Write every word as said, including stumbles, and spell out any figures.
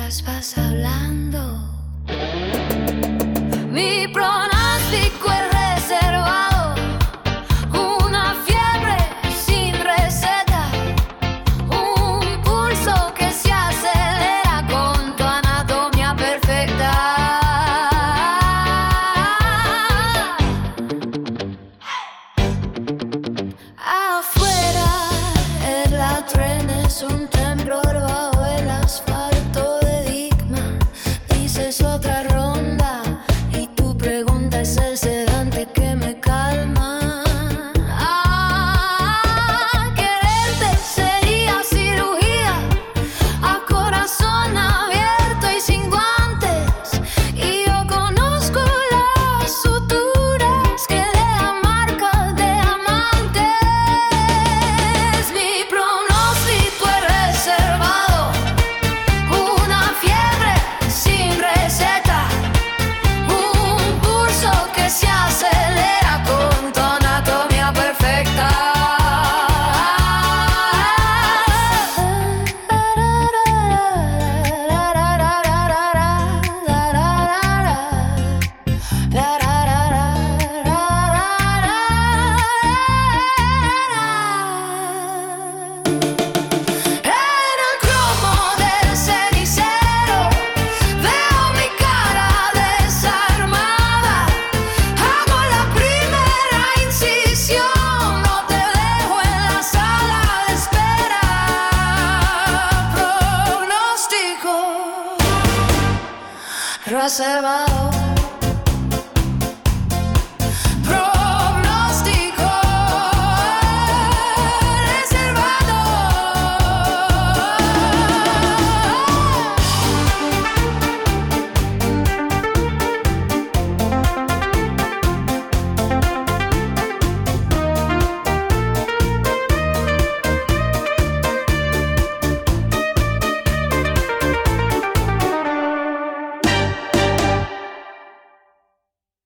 mientras vas hablando. Mi pronóstico es reservado, una fiebre sin receta, un pulso que se acelera con tu anatomía perfecta. Afuera el tren es un temblor bajo el asfalto de Digma. Dices otra ronda y tu pregunta es el sedante que me calma. Ah, quererte sería cirugía a corazón abierto y sin guantes. Y yo conozco las suturas que dejan marcas de amantes. Mi pronóstico es reservado, una fiebre sin receta, un pulso que se acelera con tu anatomía perfecta. En el cromo del cenicero veo mi cara desarmada. Hago la primera incisión, no te dejo en la sala de espera. Pronóstico reservado.